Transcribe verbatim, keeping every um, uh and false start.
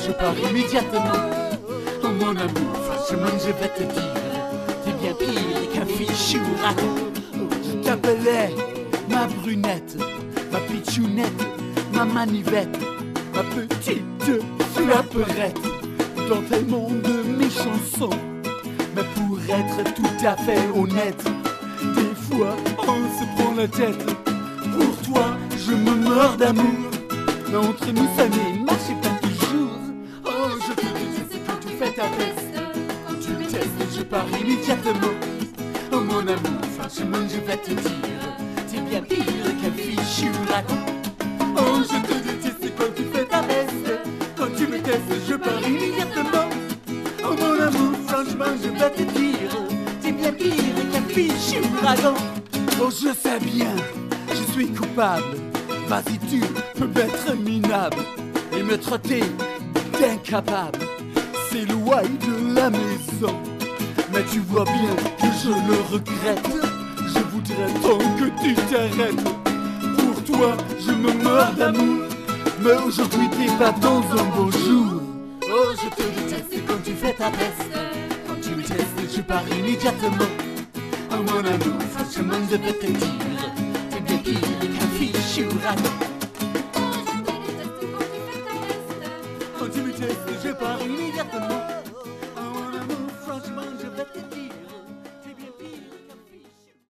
je pars immédiatement. Oh mon amour, franchement je vais te dire, t'es bien pire qu'un fichu raton. Je t'appelais ma brunette, ma pitchounette, ma manivette, ma petite flaperette dans tellement de mes chansons. Mais pour être tout à fait honnête, des fois on se prend la tête. Pour toi je me meurs d'amour, mais entre nous ça ne marche pas toujours. Oh je te déteste quand tu fais ta peste, quand tu me testes je pars immédiatement. Oh mon amour, franchement je vais te dire, t'es bien pire qu'un fichu raton. Oh je te déteste quand tu fais ta peste, quand tu me testes je pars immédiatement. Oh mon amour, franchement je vais te dire, t'es bien pire qu'un fichu raton. Oh je sais bien, je suis coupable. Vas-y tu peux m'être minable et me traiter d'incapable. C'est loin de la maison, mais tu vois bien que je le regrette. Je voudrais tant que tu t'arrêtes. Pour toi je me meurs d'amour, mais aujourd'hui t'es pas dans un beau jour. Oh je te déteste quand tu fais ta peste, quand tu me testes je pars immédiatement. Oh mon amour, franchement je vais te dire, t'es bien pire qu'un fichu raton.